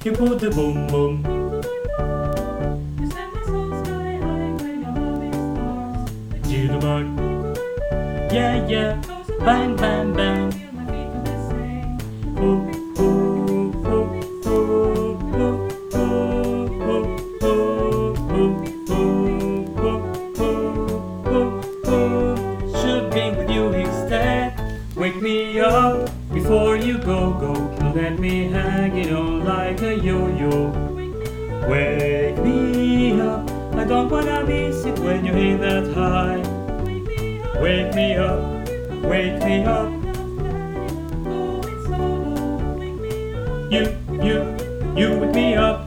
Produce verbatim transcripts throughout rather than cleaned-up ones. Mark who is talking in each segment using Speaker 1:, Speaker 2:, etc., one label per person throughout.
Speaker 1: You put the boom boom.
Speaker 2: You set my soul sky high when you're humming stars.
Speaker 1: Jitterbug. Yeah, yeah. Bang, bang, bang.
Speaker 2: Feel my feet do the same.
Speaker 1: Ooh, ooh, ooh, ooh, ooh, ooh, ooh, ooh, ooh, ooh, ooh, ooh. Should be with you instead. Wake me up before you go, go. Let me hang it on like a yo-yo. Wake me up. I don't wanna miss it when you hit that high. Wake me up, wake me up. You, you, you wake me up.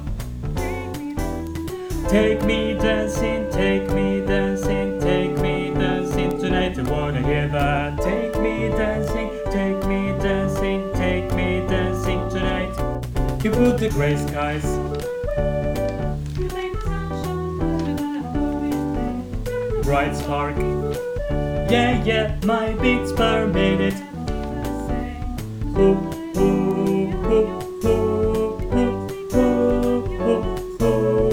Speaker 1: Take me dancing, take me dancing, take me dancing tonight. I wanna hear that. Take me dancing, take me dancing, take me dancing tonight. You put the gray skies. Bright spark. Yeah, yeah, my beats per minute. Ooh, ooh, ooh, ooh, ooh, ooh, ooh, ooh,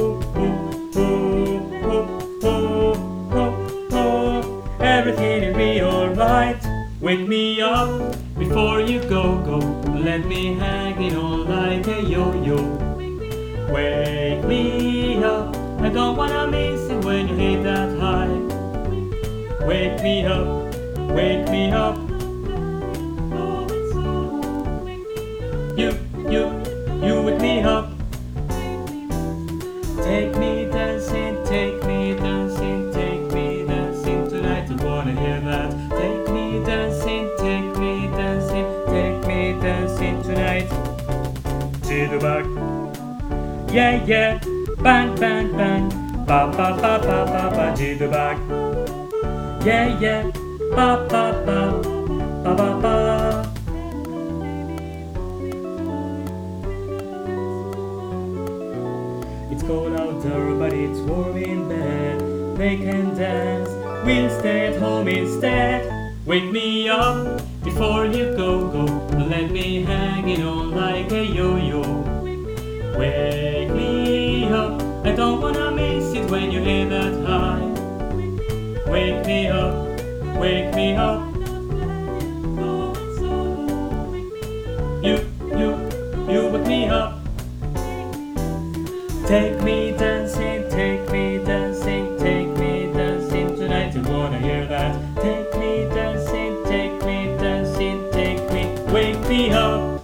Speaker 1: ooh, ooh, ooh, ooh. Everything will be alright. Wake me up before you go, go. Let me hang it on like a yo-yo. Wake me up. I don't wanna miss it when you hit that high. Wake me up, wake me up. You, you, you wake me up. Take me dancing, take me dancing, take me dancing tonight. I wanna hear that. Take me dancing, take me dancing, take me dancing tonight. Jitterbug. Yeah, yeah. Bang, bang, bang. Ba, ba, ba, ba, ba, ba. Jitterbug. Yeah, yeah, ba ba ba, ba ba ba. It's cold out there, but it's warm in bed. They can dance, we'll stay at home instead. Wake me up before you go, go. Let me hang it on like a yo-yo. Wake me up, I don't wanna miss it when you hit that high. Wake me up, wake me up. You, you, you wake me up. Take me dancing, take me dancing, take me dancing tonight. I wanna hear that. Take me dancing, take me dancing, take me, wake me up.